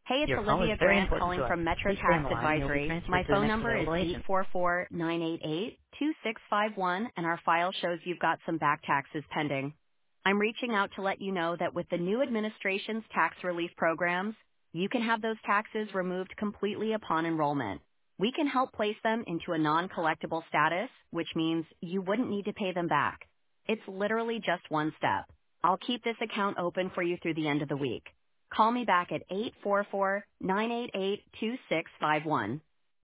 Hey, it's Your call is Olivia very Grant important calling to us. from Metro Please stay on Tax the line and you'll be Advisory. transferred My to the phone next number is available agent. 844-988-2651, and our file shows you've got some back taxes pending. I'm reaching out to let you know that with the new administration's tax relief programs, you can have those taxes removed completely upon enrollment. We can help place them into a non-collectible status, which means you wouldn't need to pay them back. It's literally just one step. I'll keep this account open for you through the end of the week. Call me back at 844-988-2651.